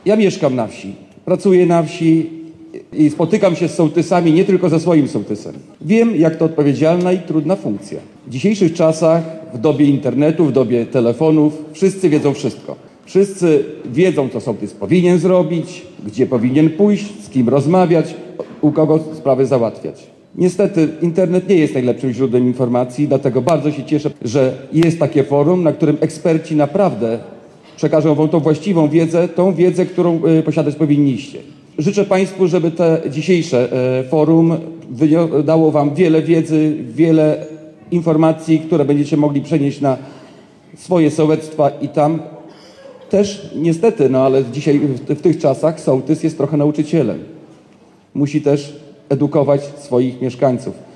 Ja mieszkam na wsi, pracuję na wsi i spotykam się z sołtysami nie tylko ze swoim sołtysem. Wiem, jak to odpowiedzialna i trudna funkcja. W dzisiejszych czasach, w dobie internetu, w dobie telefonów, wszyscy wiedzą wszystko. Wszyscy wiedzą, co sołtys powinien zrobić, gdzie powinien pójść, z kim rozmawiać, u kogo sprawy załatwiać. Niestety internet nie jest najlepszym źródłem informacji, dlatego bardzo się cieszę, że jest takie forum, na którym eksperci naprawdę przekażą wam tą właściwą wiedzę, tą wiedzę, którą posiadać powinniście. Życzę Państwu, żeby te dzisiejsze forum dało wam wiele wiedzy, wiele informacji, które będziecie mogli przenieść na swoje sołectwa i tam też niestety, ale dzisiaj w tych czasach sołtys jest trochę nauczycielem. Musi też edukować swoich mieszkańców.